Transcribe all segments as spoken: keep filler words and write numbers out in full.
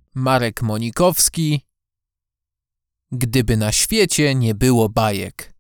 Marek Monikowski. Gdyby na świecie nie było bajek.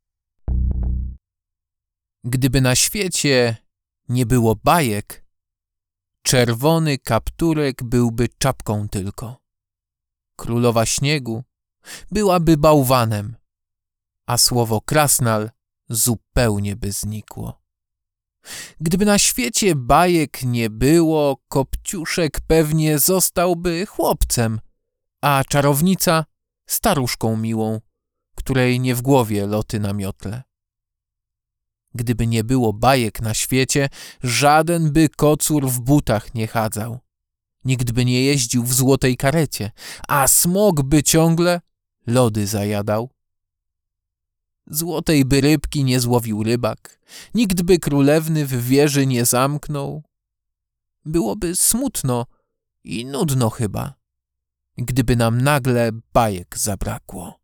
Gdyby na świecie nie było bajek, czerwony kapturek byłby czapką tylko. Królowa śniegu byłaby bałwanem, a słowo krasnal zupełnie by znikło. Gdyby na świecie bajek nie było, Kopciuszek pewnie zostałby chłopcem, a czarownica staruszką miłą, której nie w głowie loty na miotle. Gdyby nie było bajek na świecie, żaden by kocur w butach nie chadzał. Nikt by nie jeździł w złotej karecie, a smok by ciągle lody zajadał. Złotej by rybki nie złowił rybak, nikt by królewny w wieży nie zamknął. Byłoby smutno i nudno chyba, gdyby nam nagle bajek zabrakło.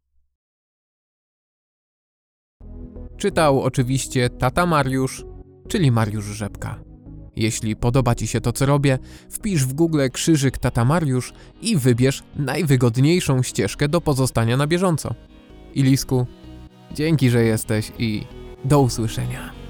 Czytał oczywiście tata Mariusz, czyli Mariusz Rzepka. Jeśli podoba Ci się to, co robię, wpisz w Google krzyżyk tata Mariusz i wybierz najwygodniejszą ścieżkę do pozostania na bieżąco. Ilisku, dzięki, że jesteś i do usłyszenia.